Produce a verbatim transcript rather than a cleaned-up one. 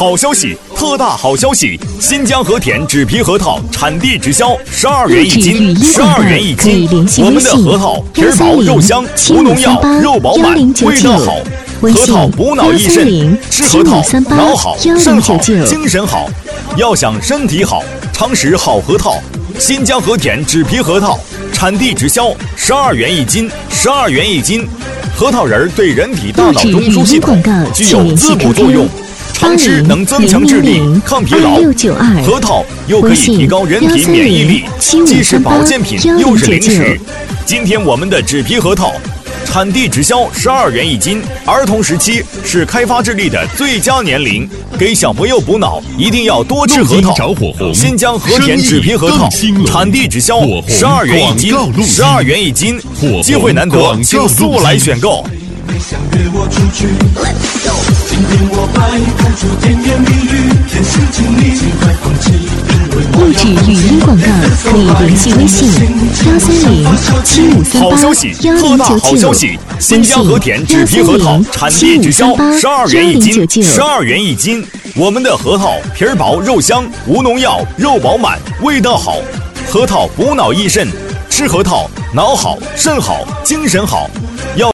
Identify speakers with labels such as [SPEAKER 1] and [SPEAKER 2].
[SPEAKER 1] 好消息，特大好消息！新疆和田纸皮核桃产地直销，十二元一斤，十二元一斤。我们的核桃皮儿薄肉香，无农药，肉饱满，味道好。核桃补脑益肾，吃核桃脑好、肾好、精神好。要想身体好，常食好核桃。新疆和田纸皮核桃产地直销，十二元一斤，十二元一斤。核桃仁对人体大脑中枢系统具有滋补作用，常吃能增强智力、抗疲劳。核桃又可以提高人体免疫力，既是保健品又是零食。今天我们的纸皮核桃产地直销十二元一斤，儿童时期是开发智力的最佳年龄，给小朋友补脑一定要多吃核桃。新疆和田纸皮核桃产地直销十二元一斤，十二元一斤，机会难得，请速来选购。
[SPEAKER 2] 你想约我出去，今天我摆不出甜言蜜语，天性请你尽快放弃。
[SPEAKER 3] 录制语音广告可以联系微信幺三零七五三八幺零九九，
[SPEAKER 1] 新疆和田纸皮核桃产地直销十二元一斤，十二元一斤。我们的核桃皮儿薄肉香，无农药，肉饱满，味道好。核桃补脑益肾，吃核桃脑好、肾好、精神好。